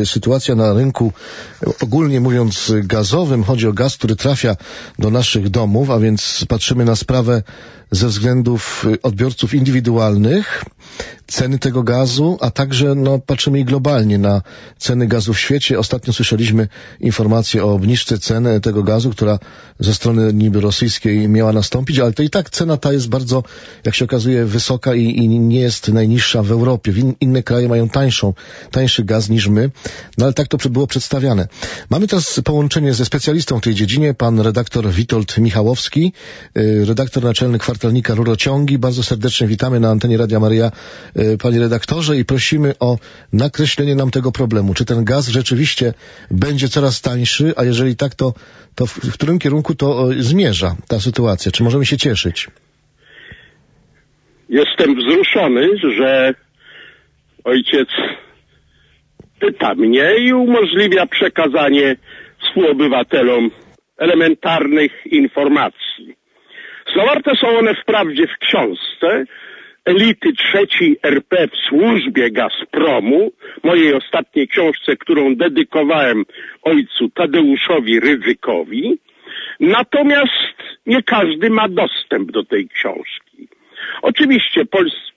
sytuacja na rynku, ogólnie mówiąc, gazowym. Chodzi o gaz, który trafia do naszych domów, a więc patrzymy na sprawę ze względów odbiorców indywidualnych, ceny tego gazu, a także patrzymy i globalnie na ceny gazu w świecie. Ostatnio słyszeliśmy informację o obniżce ceny tego gazu, która ze strony niby rosyjskiej miała nastąpić, ale to i tak cena ta jest bardzo, jak się okazuje, wysoka i nie jest najniższa w Europie. Inne kraje mają tańszy gaz niż my, ale tak to było przedstawiane. Mamy teraz połączenie ze specjalistą w tej dziedzinie, pan redaktor Witold Michałowski, redaktor naczelny kwartalnika Rurociągi. Bardzo serdecznie witamy na antenie Radia Maryja, panie redaktorze, i prosimy o nakreślenie nam tego problemu. Czy ten gaz rzeczywiście będzie coraz tańszy, a jeżeli tak, to w którym kierunku to zmierza ta sytuacja? Czy możemy się cieszyć? Jestem wzruszony, że ojciec pyta mnie i umożliwia przekazanie współobywatelom elementarnych informacji. Zawarte są one wprawdzie w książce Elity III RP w służbie Gazpromu, mojej ostatniej książce, którą dedykowałem ojcu Tadeuszowi Rydzykowi, natomiast nie każdy ma dostęp do tej książki. Oczywiście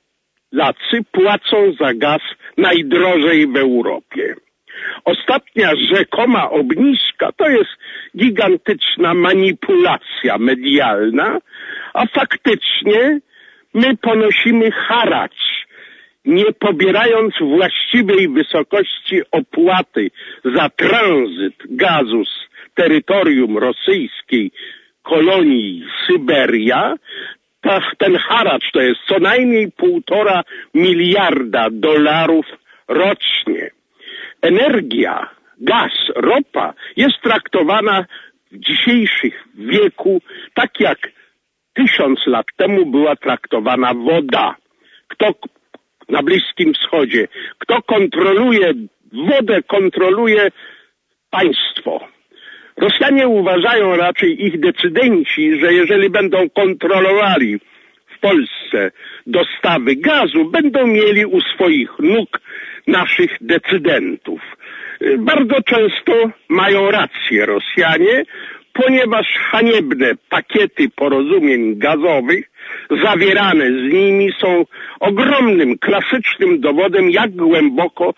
Polacy płacą za gaz najdrożej w Europie. Ostatnia rzekoma obniżka to jest gigantyczna manipulacja medialna, a faktycznie my ponosimy haracz, nie pobierając właściwej wysokości opłaty za tranzyt gazu z terytorium rosyjskiej kolonii Syberia. Ten haracz to jest co najmniej 1,5 miliarda dolarów rocznie. Energia, gaz, ropa jest traktowana w dzisiejszym wieku tak jak 1000 lat temu była traktowana woda. Kto na Bliskim Wschodzie, kto kontroluje wodę, kontroluje państwo. Rosjanie uważają, raczej ich decydenci, że jeżeli będą kontrolowali w Polsce dostawy gazu, będą mieli u swoich nóg naszych decydentów. Bardzo często mają rację Rosjanie, ponieważ haniebne pakiety porozumień gazowych zawierane z nimi są ogromnym, klasycznym dowodem, jak głęboko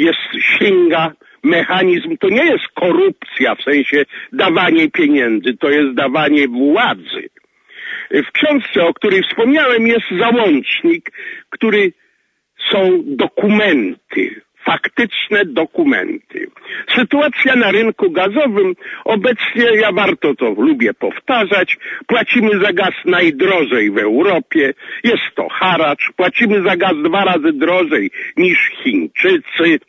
sięga mechanizm. To nie jest korupcja w sensie dawanie pieniędzy, to jest dawanie władzy. W książce, o której wspomniałem, jest załącznik, który są dokumenty, faktyczne dokumenty. Sytuacja na rynku gazowym obecnie, ja warto to lubię powtarzać, płacimy za gaz najdrożej w Europie, jest to haracz, płacimy za gaz 2 razy drożej niż Chińczycy.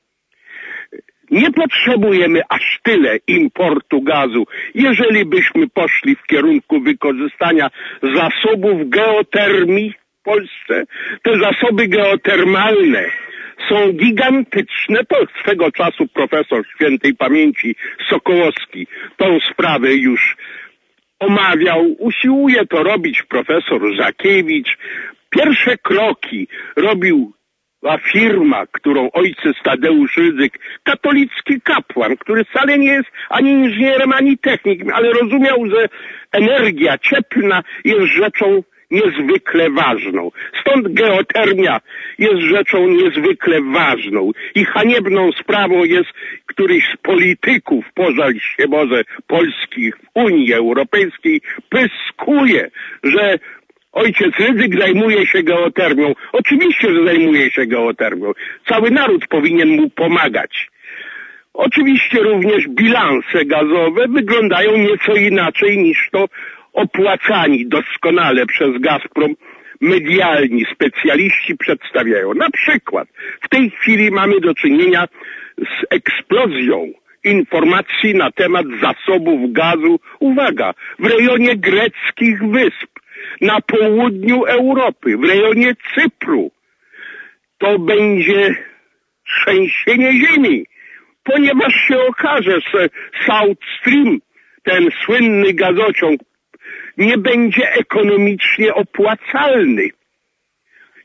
Nie potrzebujemy aż tyle importu gazu, jeżeli byśmy poszli w kierunku wykorzystania zasobów geotermii w Polsce. Te zasoby geotermalne są gigantyczne. To swego czasu profesor świętej pamięci Sokołowski tą sprawę już omawiał. Usiłuje to robić profesor Żakiewicz. Pierwsze kroki robił firma, którą ojciec Tadeusz Rydzyk, katolicki kapłan, który wcale nie jest ani inżynierem, ani technikiem, ale rozumiał, że energia cieplna jest rzeczą niezwykle ważną. Stąd geotermia jest rzeczą niezwykle ważną i haniebną sprawą jest któryś z polityków, pożal się Boże, polskich w Unii Europejskiej, pyskuje, że ojciec Rydzyk zajmuje się geotermią. Oczywiście, że zajmuje się geotermią. Cały naród powinien mu pomagać. Oczywiście również bilanse gazowe wyglądają nieco inaczej niż to opłacani doskonale przez Gazprom medialni specjaliści przedstawiają. Na przykład w tej chwili mamy do czynienia z eksplozją informacji na temat zasobów gazu, uwaga, w rejonie greckich wysp, na południu Europy, w rejonie Cypru. To będzie trzęsienie ziemi, ponieważ się okaże, że South Stream, ten słynny gazociąg, nie będzie ekonomicznie opłacalny.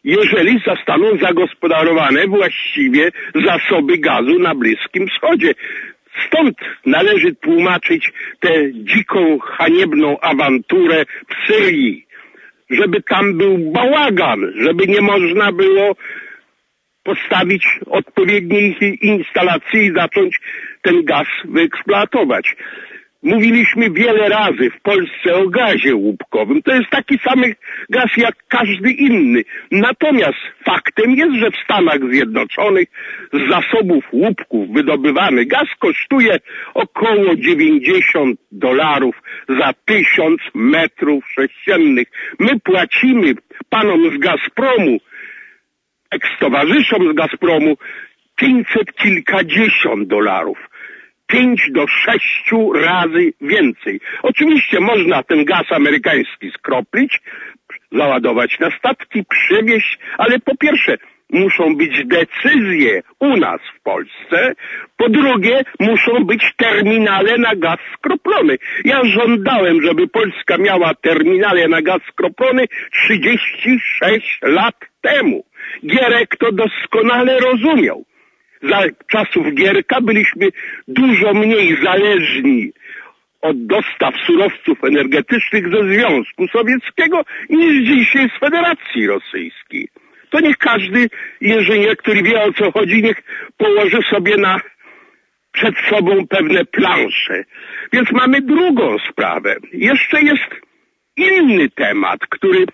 jeżeli zostaną zagospodarowane właściwie zasoby gazu na Bliskim Wschodzie. Stąd należy tłumaczyć tę dziką, haniebną awanturę w Syrii, żeby tam był bałagan, żeby nie można było postawić odpowiedniej instalacji i zacząć ten gaz wyeksploatować. Mówiliśmy wiele razy w Polsce o gazie łupkowym. To jest taki sam gaz jak każdy inny. Natomiast faktem jest, że w Stanach Zjednoczonych z zasobów łupków wydobywany gaz kosztuje około $90 za 1000 metrów sześciennych. My płacimy panom z Gazpromu, ekstowarzyszom z Gazpromu 500 kilkadziesiąt dolarów. 5 do 6 razy więcej. Oczywiście można ten gaz amerykański skroplić, załadować na statki, przywieźć, ale po pierwsze muszą być decyzje u nas w Polsce, po drugie muszą być terminale na gaz skroplony. Ja żądałem, żeby Polska miała terminale na gaz skroplony 36 lat temu. Gierek to doskonale rozumiał. Za czasów Gierka byliśmy dużo mniej zależni od dostaw surowców energetycznych ze Związku Sowieckiego niż dzisiaj z Federacji Rosyjskiej. To niech każdy inżynier, który wie, o co chodzi, niech położy sobie przed sobą pewne plansze. Więc mamy drugą sprawę. Jeszcze jest inny temat, który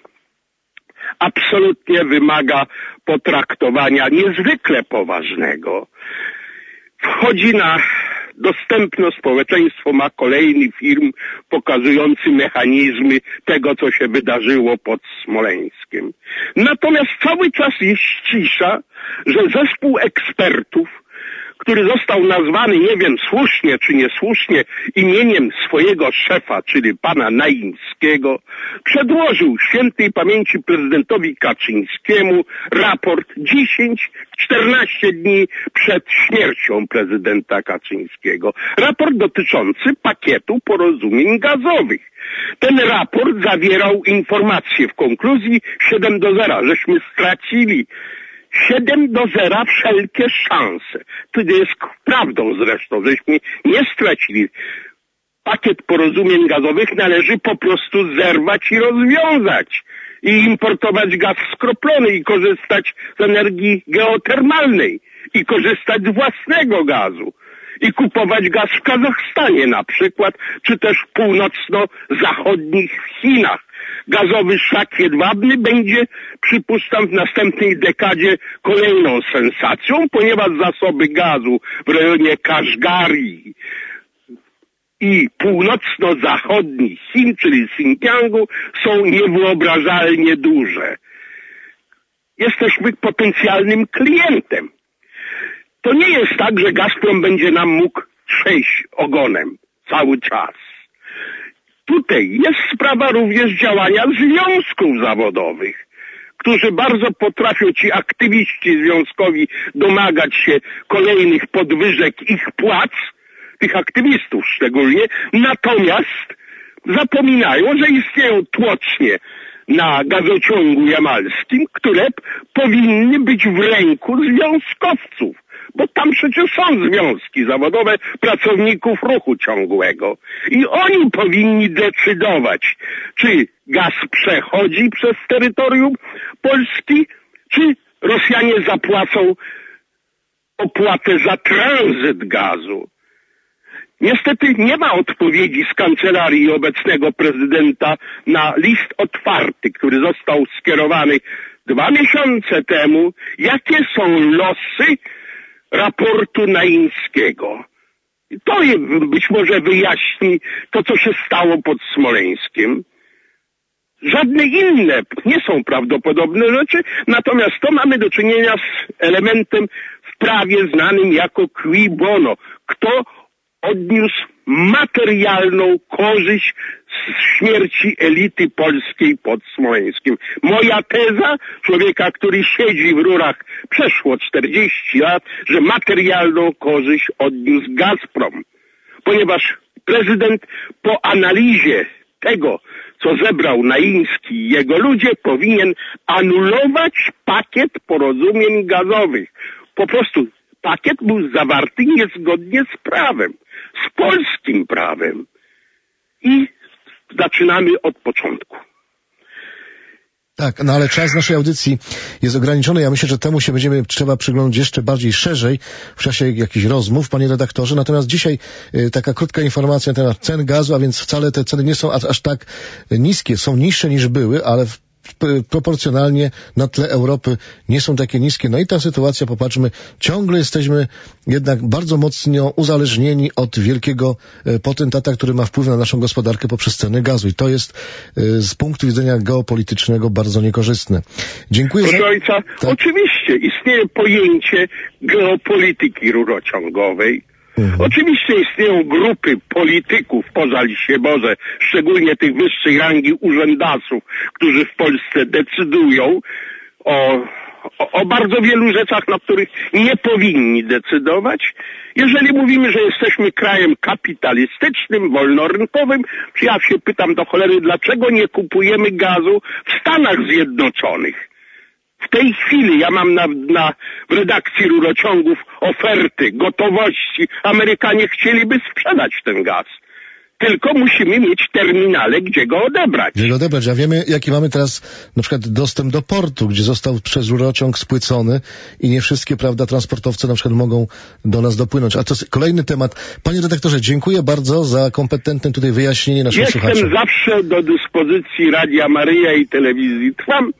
absolutnie wymaga potraktowania niezwykle poważnego. Wchodzi na dostępne społeczeństwo, ma kolejny film pokazujący mechanizmy tego, co się wydarzyło pod Smoleńskiem. Natomiast cały czas jest cisza, że zespół ekspertów, który został nazwany, nie wiem, słusznie czy niesłusznie, imieniem swojego szefa, czyli pana Naimskiego, przedłożył świętej pamięci prezydentowi Kaczyńskiemu raport 10-14 dni przed śmiercią prezydenta Kaczyńskiego. Raport dotyczący pakietu porozumień gazowych. Ten raport zawierał informacje w konkluzji 7-0, żeśmy stracili 7-0 wszelkie szanse. To jest prawdą zresztą, żeśmy nie stracili. Pakiet porozumień gazowych należy po prostu zerwać i rozwiązać. I importować gaz skroplony i korzystać z energii geotermalnej. I korzystać z własnego gazu. I kupować gaz w Kazachstanie na przykład, czy też północno-zachodnich w Chinach. Gazowy szlak jedwabny będzie, przypuszczam, w następnej dekadzie kolejną sensacją, ponieważ zasoby gazu w rejonie Kaszgarii i północno-zachodnich Chin, czyli Xinjiangu, są niewyobrażalnie duże. Jesteśmy potencjalnym klientem. To nie jest tak, że Gazprom będzie nam mógł przejść ogonem cały czas. Tutaj jest sprawa również działania związków zawodowych, którzy bardzo potrafią, ci aktywiści związkowi, domagać się kolejnych podwyżek ich płac, tych aktywistów szczególnie, natomiast zapominają, że istnieją tłocznie na gazociągu jamalskim, które powinny być w ręku związkowców. Bo tam przecież są związki zawodowe pracowników ruchu ciągłego. I oni powinni decydować, czy gaz przechodzi przez terytorium Polski, czy Rosjanie zapłacą opłatę za tranzyt gazu. Niestety nie ma odpowiedzi z kancelarii obecnego prezydenta na list otwarty, który został skierowany 2 miesiące temu. Jakie są losy raportu Naimskiego? To być może wyjaśni to, co się stało pod Smoleńskiem. Żadne inne nie są prawdopodobne rzeczy, natomiast to mamy do czynienia z elementem w prawie znanym jako qui bono. Kto odniósł materialną korzyść z śmierci elity polskiej pod Smoleńskiem. Moja teza, człowieka, który siedzi w rurach przeszło 40 lat, że materialną korzyść odniósł Gazprom. Ponieważ prezydent po analizie tego, co zebrał Naimski i jego ludzie, powinien anulować pakiet porozumień gazowych. Po prostu pakiet był zawarty niezgodnie z prawem, z polskim prawem. I zaczynamy od początku. Tak, no ale czas naszej audycji jest ograniczony. Ja myślę, że temu się trzeba przyglądać jeszcze bardziej szerzej w czasie jakichś rozmów, panie redaktorze. Natomiast dzisiaj taka krótka informacja na temat cen gazu, a więc wcale te ceny nie są aż tak niskie. Są niższe niż były, ale proporcjonalnie na tle Europy nie są takie niskie. No i ta sytuacja, popatrzmy, ciągle jesteśmy jednak bardzo mocno uzależnieni od wielkiego potentata, który ma wpływ na naszą gospodarkę poprzez ceny gazu. I to jest z punktu widzenia geopolitycznego bardzo niekorzystne. Dziękuję. Proszę ojca, tak? Oczywiście istnieje pojęcie geopolityki rurociągowej. Oczywiście istnieją grupy polityków poza liście Boże, szczególnie tych wyższej rangi urzędasów, którzy w Polsce decydują o bardzo wielu rzeczach, na których nie powinni decydować. Jeżeli mówimy, że jesteśmy krajem kapitalistycznym, wolnorynkowym, to ja się pytam do cholery, dlaczego nie kupujemy gazu w Stanach Zjednoczonych? W tej chwili ja mam w redakcji rurociągów oferty, gotowości. Amerykanie chcieliby sprzedać ten gaz. Tylko musimy mieć terminale, gdzie go odebrać. A wiemy, jaki mamy teraz na przykład dostęp do portu, gdzie został przez rurociąg spłycony i nie wszystkie, prawda, transportowce na przykład mogą do nas dopłynąć. A to jest kolejny temat. Panie redaktorze, dziękuję bardzo za kompetentne tutaj wyjaśnienie naszym słuchaczom. Jestem zawsze do dyspozycji Radia Maryja i telewizji Trwam.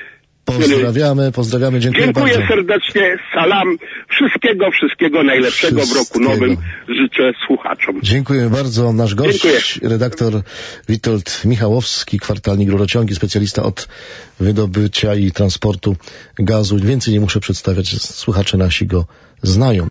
Pozdrawiamy, dziękuję bardzo. Dziękuję serdecznie, salam, wszystkiego najlepszego w roku nowym życzę słuchaczom. Dziękuję bardzo. Nasz gość, redaktor Witold Michałowski, kwartalnik Rurociągi, specjalista od wydobycia i transportu gazu. Więcej nie muszę przedstawiać, słuchacze nasi go znają.